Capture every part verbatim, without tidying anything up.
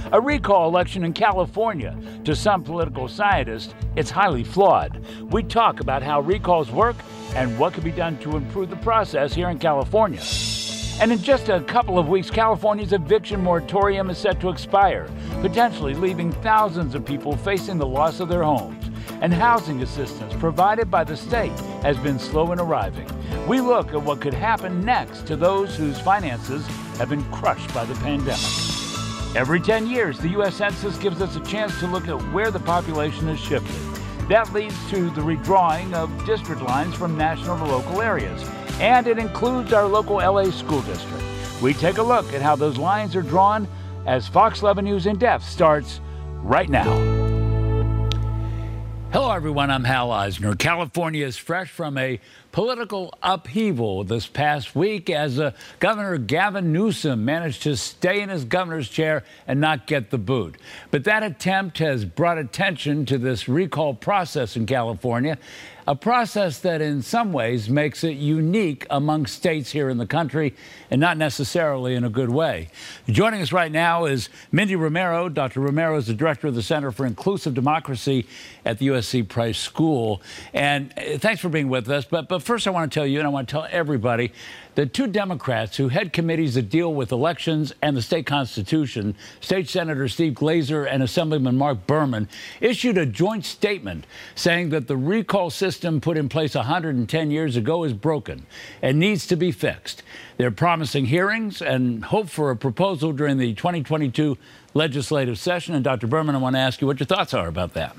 A recall election in California. To some political scientists, it's highly flawed. We talk about how recalls work and what can be done to improve the process here in California. And in just a couple of weeks, California's eviction moratorium is set to expire, potentially leaving thousands of people facing the loss of their homes. And housing assistance provided by the state has been slow in arriving. We look at what could happen next to those whose finances have been crushed by the pandemic. Every ten years, the U S Census gives us a chance to look at where the population has shifted. That leads to the redrawing of district lines from national to local areas. And it includes our local L A school district. We take a look at how those lines are drawn as Fox eleven News In Depth starts right now. Hello, everyone. I'm Hal Eisner. California is fresh from a political upheaval this past week as uh, Governor Gavin Newsom managed to stay in his governor's chair and not get the boot. But that attempt has brought attention to this recall process in California, a process that in some ways makes it unique among states here in the country and not necessarily in a good way. Joining us right now is Mindy Romero. Doctor Romero is the director of the Center for Inclusive Democracy at the U S C Price School. And thanks for being with us. But, but first I want to tell you, and I want to tell everybody, that two Democrats who head committees that deal with elections and the state constitution, State Senator Steve Glazer and Assemblyman Mark Berman, issued a joint statement saying that the recall system put in place one hundred ten years ago is broken and needs to be fixed. They're promising hearings and hope for a proposal during the twenty twenty-two legislative session. And Doctor Berman, I want to ask you what your thoughts are about that.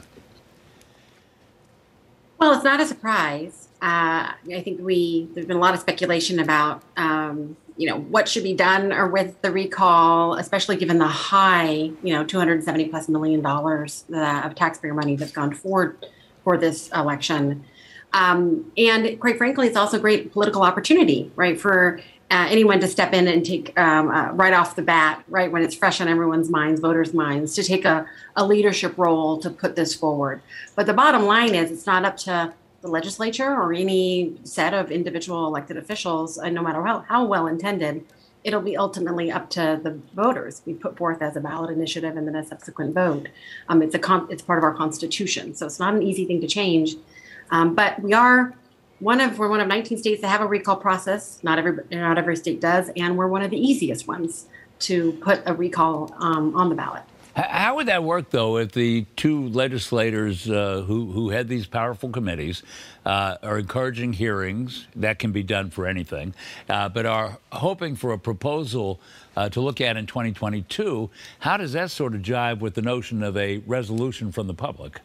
Well, it's not a surprise. Uh, I think we there's been a lot of speculation about, um, you know, what should be done or with the recall, especially given the high, you know, two hundred seventy plus million dollars uh, of taxpayer money that's gone forward for this election. Um, and quite frankly, it's also a great political opportunity, right, for uh, anyone to step in and take um, uh, right off the bat, right, when it's fresh on everyone's minds, voters' minds, to take a, a leadership role to put this forward. But the bottom line is it's not up to the legislature or any set of individual elected officials, uh, no matter how, how well intended. It'll be ultimately up to the voters. We put forth as a ballot initiative and then a subsequent vote. Um, it's a con- it's part of our Constitution, so it's not an easy thing to change. Um, but we are one of we're one of nineteen states that have a recall process. Not every not every state does, and we're one of the easiest ones to put a recall um, on the ballot. How would that work, though, if the two legislators uh, who, who head these powerful committees uh, are encouraging hearings? That can be done for anything, uh, but are hoping for a proposal uh, to look at in twenty twenty-two. How does that sort of jive with the notion of a resolution from the public?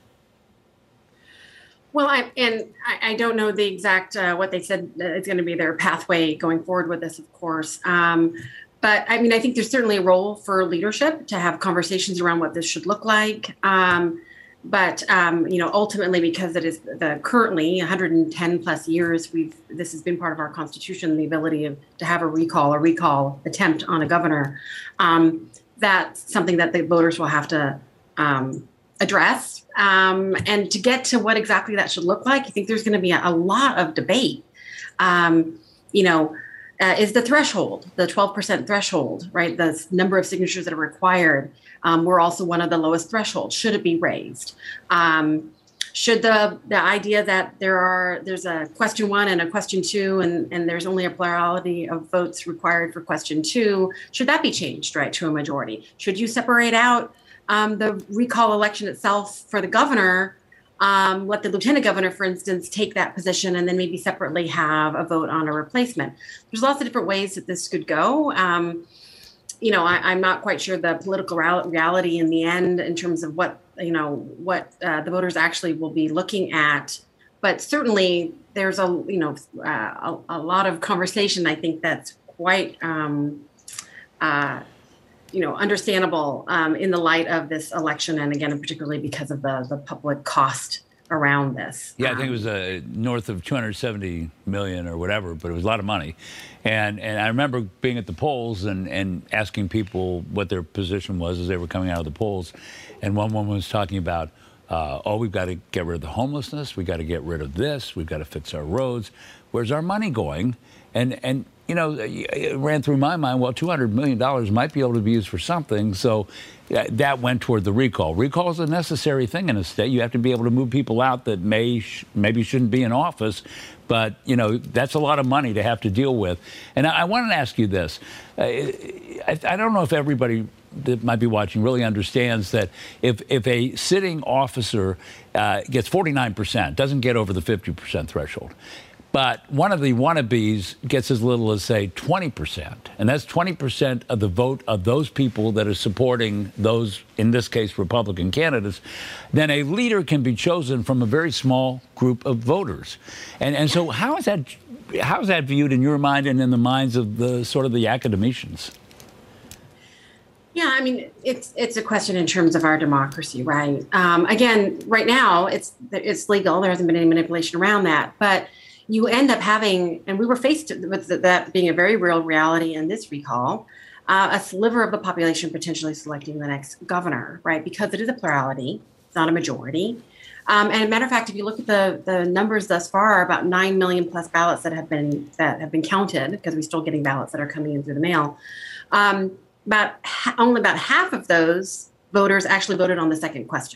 Well, I, and I, I don't know the exact uh, what they said uh, is going to be their pathway going forward with this, of course. Um, But I mean, I think there's certainly a role for leadership to have conversations around what this should look like. Um, but, um, you know, ultimately, because it is the currently one hundred ten plus years, we've this has been part of our Constitution, the ability of, to have a recall, a recall attempt on a governor. Um, that's something that the voters will have to um, address. Um, and to get to what exactly that should look like, I think there's going to be a, a lot of debate. Um, you know, Uh, is the threshold, the twelve percent threshold, right? The number of signatures that are required. Um, we're also one of the lowest thresholds. Should it be raised? Um, should the the idea that there are there's a question one and a question two, and, and there's only a plurality of votes required for question two, should that be changed, right, to a majority? Should you separate out um, the recall election itself for the governor? Um, let the lieutenant governor, for instance, take that position and then maybe separately have a vote on a replacement. There's lots of different ways that this could go. Um, you know, I, I'm not quite sure the political reality in the end in terms of what, you know, what uh, the voters actually will be looking at. But certainly there's a, you know, uh, a, a lot of conversation, I think, that's quite, um, uh, you know, understandable um, in the light of this election. And again, particularly because of the, the public cost around this. Yeah, I think it was uh, north of two hundred seventy million or whatever, but it was a lot of money. And and I remember being at the polls and, and asking people what their position was as they were coming out of the polls. And one woman was talking about uh, oh, we've got to get rid of the homelessness. We've got to get rid of this. We've got to fix our roads. Where's our money going? And, and you know, it ran through my mind, well, two hundred million dollars might be able to be used for something. So uh, that went toward the recall. Recall is a necessary thing in a state. You have to be able to move people out that may sh- maybe shouldn't be in office. But, you know, that's a lot of money to have to deal with. And I, I wanted to ask you this. Uh, I, I don't know if everybody that might be watching really understands that if, if a sitting officer uh, gets forty-nine percent, doesn't get over the fifty percent threshold, but one of the wannabes gets as little as, say, twenty percent. And that's twenty percent of the vote of those people that are supporting those, in this case, Republican candidates. Then a leader can be chosen from a very small group of voters. And and so how is that how is that viewed in your mind and in the minds of the sort of the academicians? Yeah, I mean, it's it's a question in terms of our democracy, right? Um, again, right now, it's it's legal. There hasn't been any manipulation around that. But you end up having, and we were faced with that being a very real reality in this recall, uh, a sliver of the population potentially selecting the next governor, right? Because it is a plurality, it's not a majority. Um, and as a matter of fact, if you look at the the numbers thus far, about nine million plus ballots that have been that have been counted, because we're still getting ballots that are coming in through the mail. Um, about ha- only about half of those voters actually voted on the second question.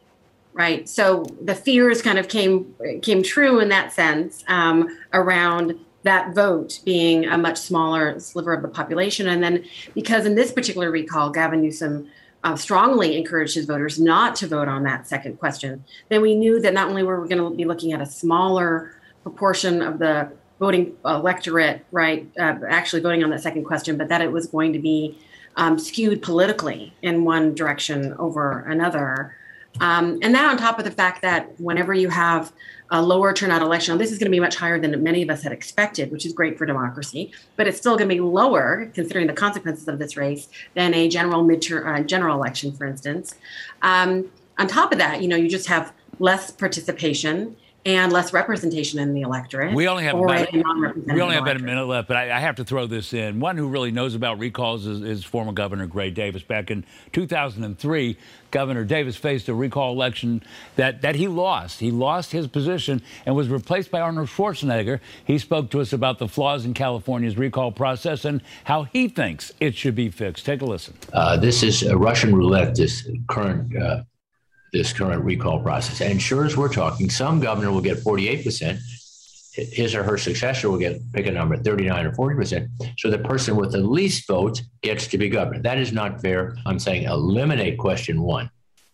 Right. So the fears kind of came came true in that sense um, around that vote being a much smaller sliver of the population. And then because in this particular recall, Gavin Newsom uh, strongly encouraged his voters not to vote on that second question, then we knew that not only were we going to be looking at a smaller proportion of the voting electorate, right, uh, actually voting on that second question, but that it was going to be um, skewed politically in one direction over another. Um, and that on top of the fact that whenever you have a lower turnout election, this is going to be much higher than many of us had expected, which is great for democracy, but it's still going to be lower, considering the consequences of this race, than a general midterm uh, general election, for instance. Um, on top of that, you know, you just have less participation and less representation in the electorate. We only have about, we only have about a electorate. minute left, but I, I have to throw this in. One who really knows about recalls is, is former Governor Gray Davis. Back in two thousand three, Governor Davis faced a recall election that, that he lost. He lost his position and was replaced by Arnold Schwarzenegger. He spoke to us about the flaws in California's recall process and how he thinks it should be fixed. Take a listen. Uh, this is a Russian roulette, this current uh, this current recall process. And sure as we're talking, some governor will get forty-eight percent. His or her successor will get, pick a number, thirty-nine or forty percent. So the person with the least votes gets to be governor. That is not fair. I'm saying eliminate question one.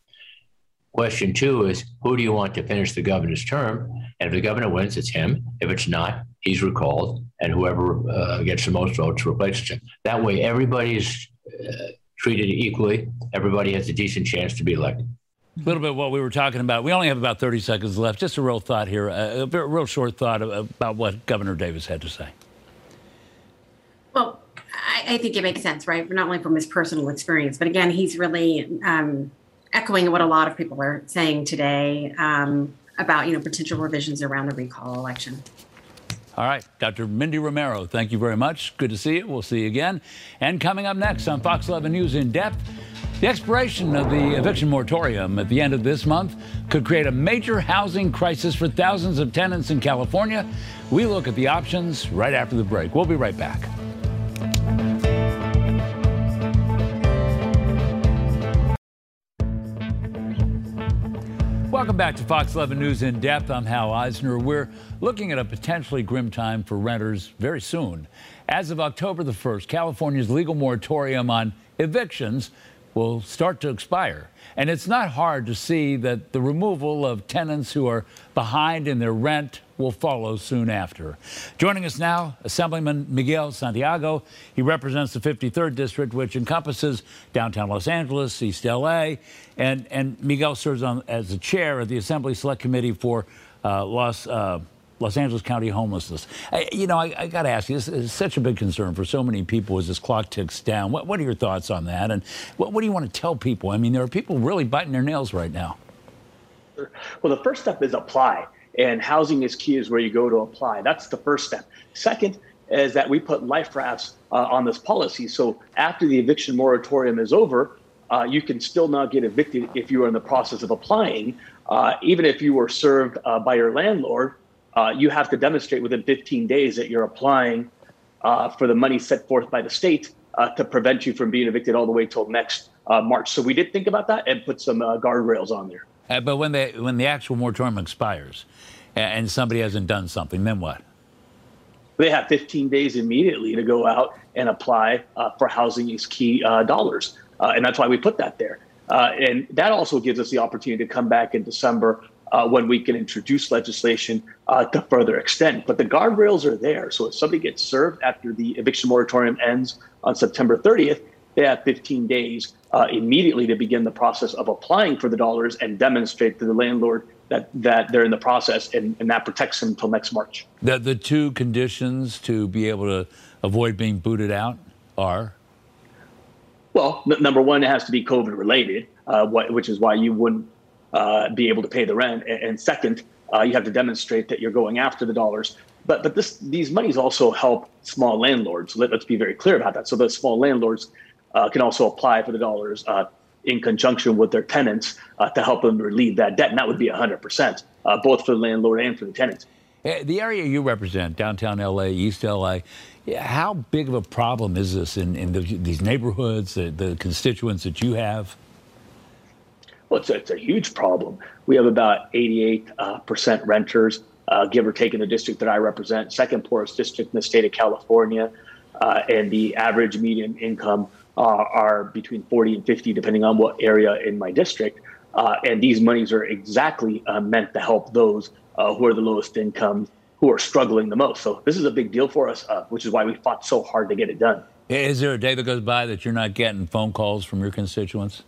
Question two is, who do you want to finish the governor's term? And if the governor wins, it's him. If it's not, he's recalled, and whoever uh, gets the most votes replaces him. That way, everybody is uh, treated equally. Everybody has a decent chance to be elected. A little bit what we were talking about. We only have about thirty seconds left. Just a real thought here, a, a very, real short thought about what Governor Davis had to say. Well, I, I think it makes sense, right? Not only from his personal experience, but again, he's really um, echoing what a lot of people are saying today um, about, you know, potential revisions around the recall election. All right, Doctor Mindy Romero, thank you very much. Good to see you. We'll see you again. And coming up next on Fox eleven News In Depth, the expiration of the eviction moratorium at the end of this month could create a major housing crisis for thousands of tenants in California. We look at the options right after the break. We'll be right back. Welcome back to Fox eleven News In Depth. I'm Hal Eisner. We're looking at a potentially grim time for renters very soon. As of October the first, California's legal moratorium on evictions will start to expire. And it's not hard to see that the removal of tenants who are behind in their rent will follow soon after. Joining us now, Assemblyman Miguel Santiago. He represents the fifty-third District, which encompasses downtown Los Angeles, East L A, and, and Miguel serves on as the chair of the Assembly Select Committee for uh, Los uh, Los Angeles County homelessness. I, you know, I, I got to ask you, this is such a big concern for so many people as this clock ticks down. What, what are your thoughts on that? And what, what do you want to tell people? I mean, there are people really biting their nails right now. Well, the first step is apply. And housing is key is where you go to apply. That's the first step. Second is that we put life rafts uh, on this policy. So after the eviction moratorium is over, uh, you can still not get evicted if you are in the process of applying. Uh, even if you were served uh, by your landlord, uh, you have to demonstrate within fifteen days that you're applying uh, for the money set forth by the state uh, to prevent you from being evicted all the way till next uh, March. So we did think about that and put some uh, guardrails on there. Uh, but when they when the actual moratorium expires and somebody hasn't done something, then what? They have fifteen days immediately to go out and apply uh, for Housing is Key uh, dollars. Uh, and that's why we put that there. Uh, and that also gives us the opportunity to come back in December uh, when we can introduce legislation uh, to further extend. But the guardrails are there. So if somebody gets served after the eviction moratorium ends on September thirtieth, they have fifteen days uh, immediately to begin the process of applying for the dollars and demonstrate to the landlord that, that they're in the process, and, and that protects them until next March. The, the two conditions to be able to avoid being booted out are? Well, n- number one, it has to be COVID related, uh, wh- which is why you wouldn't uh, be able to pay the rent. And, and second, uh, you have to demonstrate that you're going after the dollars. But but this these monies also help small landlords. Let, let's be very clear about that. So the small landlords uh, can also apply for the dollars uh, in conjunction with their tenants uh, to help them relieve that debt. And that would be one hundred percent, uh, both for the landlord and for the tenant. The area you represent, downtown L A, East L A, how big of a problem is this in, in the, these neighborhoods, the, the constituents that you have? Well, it's a, it's a huge problem. We have about eighty-eight percent uh, renters, uh, give or take, in the district that I represent, second poorest district in the state of California. Uh, and the average median income uh, are between forty and fifty, depending on what area in my district. Uh, and these monies are exactly uh, meant to help those uh, who are the lowest income, who are struggling the most. So this is a big deal for us, uh, which is why we fought so hard to get it done. Is there a day that goes by that you're not getting phone calls from your constituents?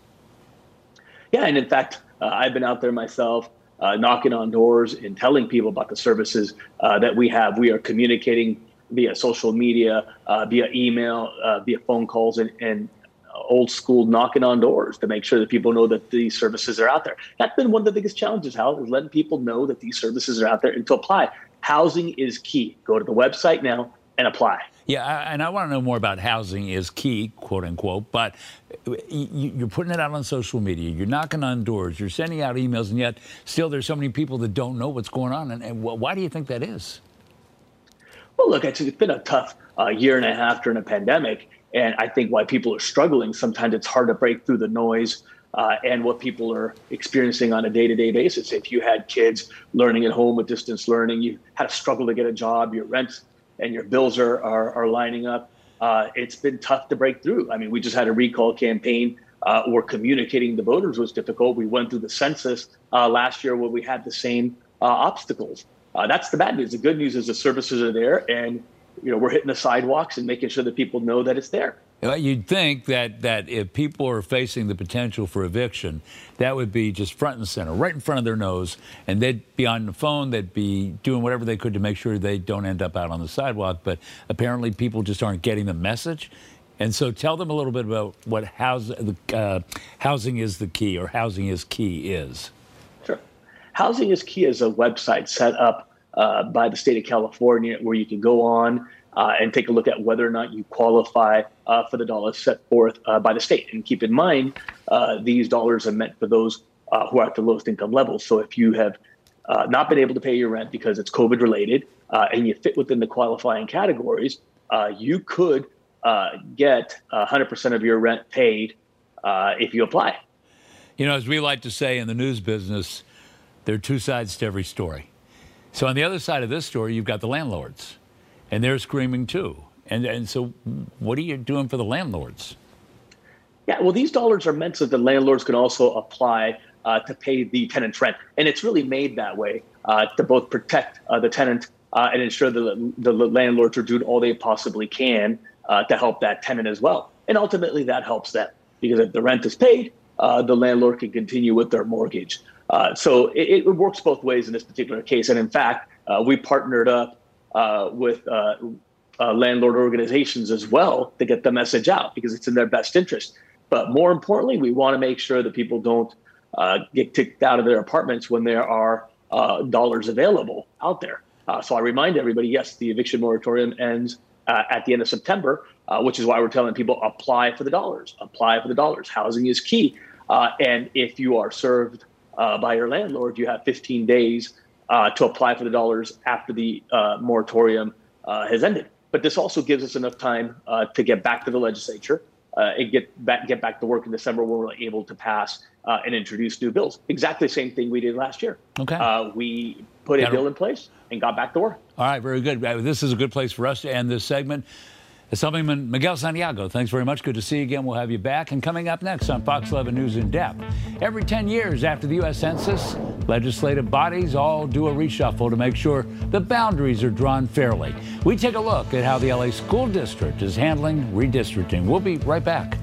Yeah, and in fact, uh, I've been out there myself, uh, knocking on doors and telling people about the services uh, that we have. We are communicating via social media, uh, via email, uh, via phone calls, and, and old school knocking on doors to make sure that people know that these services are out there. That's been one of the biggest challenges, Hal, is letting people know that these services are out there and to apply. Housing is key. Go to the website now and apply. Yeah, and I want to know more about Housing is Key, quote unquote, but you're putting it out on social media, you're knocking on doors, you're sending out emails, and yet still there's so many people that don't know what's going on. And why do you think that is? Well, look, it's been a tough uh, year and a half during a pandemic, and I think why people are struggling, sometimes it's hard to break through the noise uh, and what people are experiencing on a day-to-day basis. If you had kids learning at home with distance learning, you had to struggle to get a job, your rent and your bills are, are, are lining up. Uh, it's been tough to break through. I mean, we just had a recall campaign uh, where communicating to voters was difficult. We went through the census uh, last year where we had the same uh, obstacles. Uh, that's the bad news. The good news is the services are there, and you know we're hitting the sidewalks and making sure that people know that it's there. Well, you'd think that, that if people are facing the potential for eviction, that would be just front and center, right in front of their nose, and they'd be on the phone, they'd be doing whatever they could to make sure they don't end up out on the sidewalk. But apparently people just aren't getting the message. And so tell them a little bit about what house, uh, Housing is the Key, or Housing is Key is. Sure. Housing is Key is a website set up uh, by the state of California where you can go on Uh, and take a look at whether or not you qualify uh, for the dollars set forth uh, by the state. And keep in mind, uh, these dollars are meant for those uh, who are at the lowest income level. So if you have uh, not been able to pay your rent because it's COVID related uh, and you fit within the qualifying categories, uh, you could uh, get one hundred percent of your rent paid uh, if you apply. You know, as we like to say in the news business, there are two sides to every story. So on the other side of this story, you've got the landlords. And they're screaming too. And and so what are you doing for the landlords? Yeah, well, these dollars are meant so that landlords can also apply uh, to pay the tenant's rent. And it's really made that way uh, to both protect uh, the tenant uh, and ensure that the, the landlords are doing all they possibly can uh, to help that tenant as well. And ultimately that helps them because if the rent is paid, uh, the landlord can continue with their mortgage. Uh, so it, it works both ways in this particular case. And in fact, uh, we partnered up Uh, with uh, uh, landlord organizations as well to get the message out because it's in their best interest. But more importantly, we want to make sure that people don't uh, get kicked out of their apartments when there are uh, dollars available out there. Uh, so I remind everybody, yes, the eviction moratorium ends uh, at the end of September, uh, which is why we're telling people apply for the dollars, apply for the dollars. Housing is key. Uh, and if you are served uh, by your landlord, you have fifteen days uh, to apply for the dollars after the uh, moratorium uh, has ended. But this also gives us enough time uh, to get back to the legislature uh, and get back, get back to work in December when we're able to pass uh, and introduce new bills. Exactly the same thing we did last year. Okay. Uh, we put a Got it. bill in place and got back to work. All right, very good. This is a good place for us to end this segment. Assemblyman Miguel Santiago, thanks very much. Good to see you again. We'll have you back. And coming up next on Fox eleven News in Depth, every ten years after the U S Census, legislative bodies all do a reshuffle to make sure the boundaries are drawn fairly. We take a look at how the L A School District is handling redistricting. We'll be right back.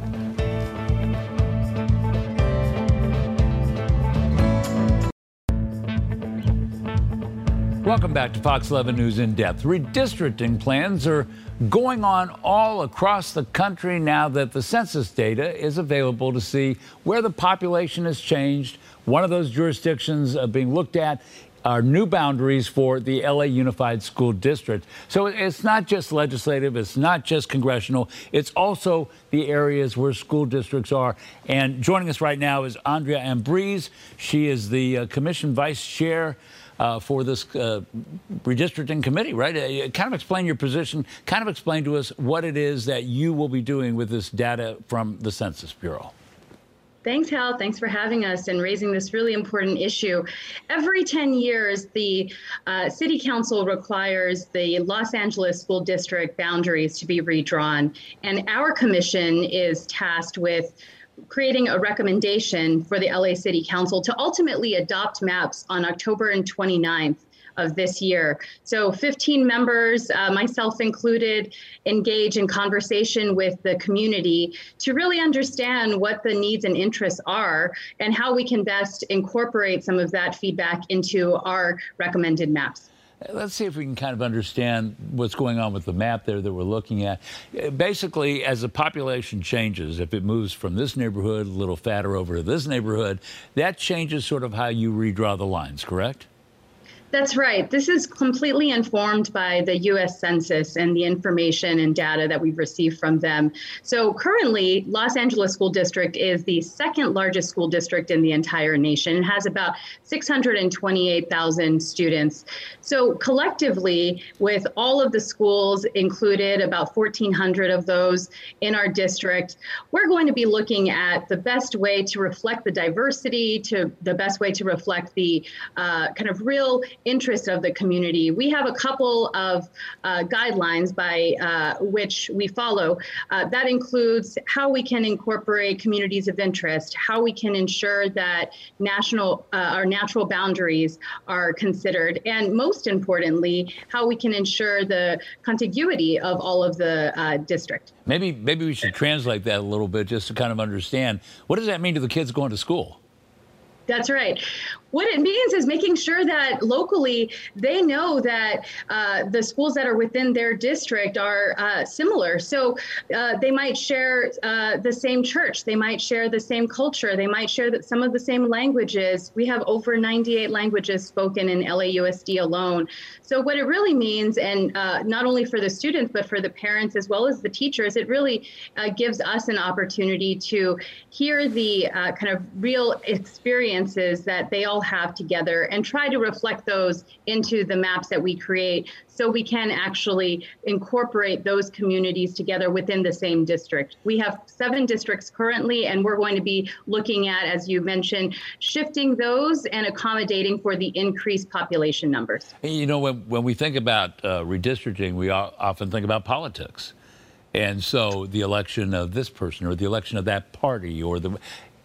Welcome back to Fox eleven News in Depth. Redistricting plans are going on all across the country now that the census data is available to see where the population has changed. One of those jurisdictions uh, being looked at are new boundaries for the L A Unified School District. So it's not just legislative, it's not just congressional, it's also the areas where school districts are. And joining us right now is Andrea Ambriz. She is the uh, Commission Vice Chair Uh, for this uh, redistricting committee, right? Uh, kind of explain your position, kind of explain to us what it is that you will be doing with this data from the Census Bureau. Thanks, Hal. Thanks for having us and raising this really important issue. Every ten years, the uh, City Council requires the Los Angeles School District boundaries to be redrawn, and our commission is tasked with creating a recommendation for the L A City Council to ultimately adopt maps on October twenty-ninth of this year. So fifteen members, uh, myself included, engage in conversation with the community to really understand what the needs and interests are and how we can best incorporate some of that feedback into our recommended maps. Let's see if we can kind of understand what's going on with the map there that we're looking at. Basically, as the population changes, if it moves from this neighborhood a little fatter over to this neighborhood, that changes sort of how you redraw the lines, correct? That's right. This is completely informed by the U S Census and the information and data that we've received from them. So currently, Los Angeles School District is the second largest school district in the entire nation. It has about six hundred twenty-eight thousand students. So collectively, with all of the schools included, about fourteen hundred of those in our district, we're going to be looking at the best way to reflect the diversity, to the best way to reflect the uh, kind of real interest of the community. We have a couple of uh, guidelines by uh, which we follow. Uh, that includes how we can incorporate communities of interest, how we can ensure that national, uh, our natural boundaries are considered, and most importantly, how we can ensure the contiguity of all of the uh, district. Maybe, maybe we should translate that a little bit just to kind of understand. What does that mean to the kids going to school? That's right. What it means is making sure that locally they know that uh, the schools that are within their district are uh, similar. So uh, they might share uh, the same church, they might share the same culture, they might share that some of the same languages. We have over ninety-eight languages spoken in L A U S D alone. So what it really means, and uh, not only for the students, but for the parents as well as the teachers, it really uh, gives us an opportunity to hear the uh, kind of real experiences that they all have together and try to reflect those into the maps that we create so we can actually incorporate those communities together within the same district. We have seven districts currently, and we're going to be looking at, as you mentioned, shifting those and accommodating for the increased population numbers. You know, when, when we think about uh, redistricting, we often think about politics. And so the election of this person or the election of that party, or the,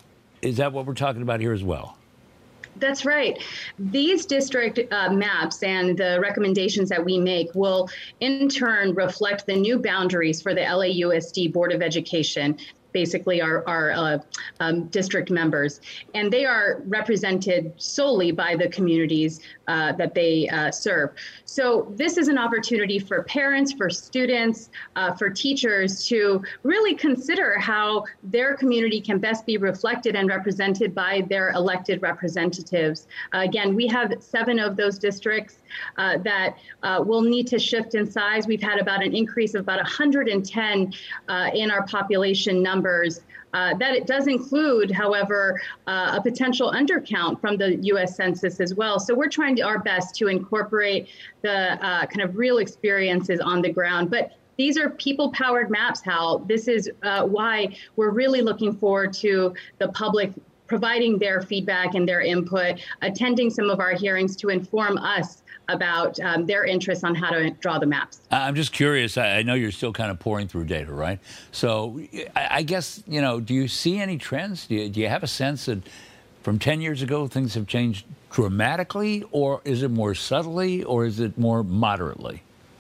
is that what we're talking about here as well? That's right. These district uh, maps and the recommendations that we make will in turn reflect the new boundaries for the L A U S D Board of Education, basically our, our uh, um, district members. And they are represented solely by the communities uh, that they uh, serve. So this is an opportunity for parents, for students, uh, for teachers to really consider how their community can best be reflected and represented by their elected representatives. Uh, again, we have seven of those districts. uh, that uh, will need to shift in size. We've had about an increase of about one hundred ten uh, in our population numbers. Uh, that it does include, however, uh, a potential undercount from the U S Census as well. So we're trying to our best to incorporate the uh, kind of real experiences on the ground. But these are people-powered maps, Hal. This is uh, why we're really looking forward to the public providing their feedback and their input, attending some of our hearings to inform us about um, their interests on how to draw the maps. I'm just curious. I know you're still kind of pouring through data, right? So I guess, you know, do you see any trends? Do you, do you have a sense that from ten years ago things have changed dramatically, or is it more subtly, or is it more moderately?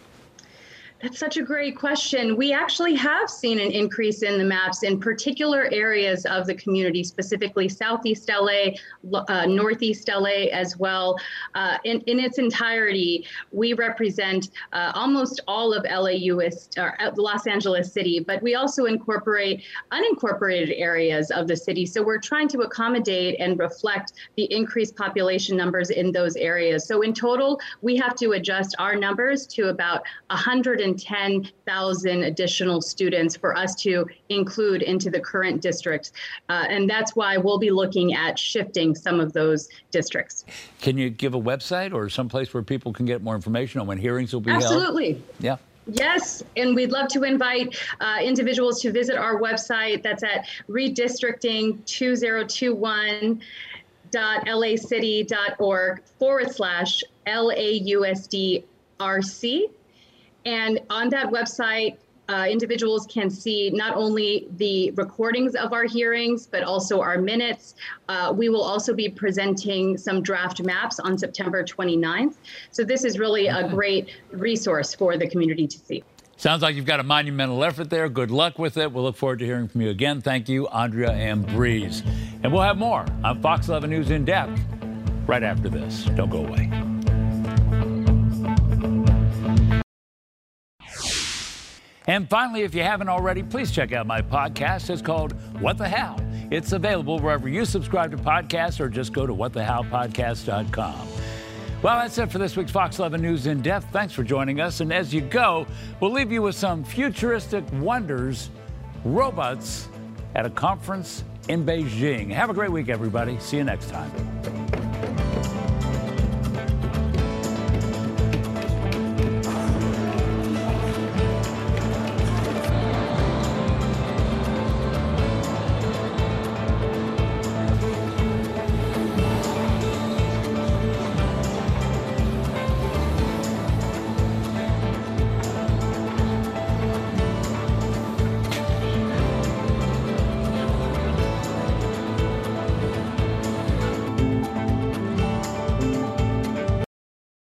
That's such a great question. We actually have seen an increase in the maps in particular areas of the community, specifically Southeast L A, uh, Northeast L A as well. Uh, in, in its entirety, we represent uh, almost all of L A U S, or Los Angeles City, but we also incorporate unincorporated areas of the city. So we're trying to accommodate and reflect the increased population numbers in those areas. So in total, we have to adjust our numbers to about one hundred ten thousand additional students for us to include into the current districts. Uh, and that's why we'll be looking at shifting some of those districts. Can you give a website or some place where people can get more information on when hearings will be Absolutely. held? Absolutely. Yeah. Yes, and we'd love to invite uh, individuals to visit our website. That's at redistricting two thousand twenty-one dot L A city dot org forward slash L A U S D R C. And on that website, uh, individuals can see not only the recordings of our hearings, but also our minutes. Uh, we will also be presenting some draft maps on September twenty-ninth. So this is really a great resource for the community to see. Sounds like you've got a monumental effort there. Good luck with it. We'll look forward to hearing from you again. Thank you, Andrea Ambriz. And we'll have more on Fox eleven News In Depth right after this. Don't go away. And finally, if you haven't already, please check out my podcast. It's called What the Hal. It's available wherever you subscribe to podcasts, or just go to what the hal podcast dot com. Well, that's it for this week's Fox eleven News In Depth. Thanks for joining us. And as you go, we'll leave you with some futuristic wonders, robots at a conference in Beijing. Have a great week, everybody. See you next time.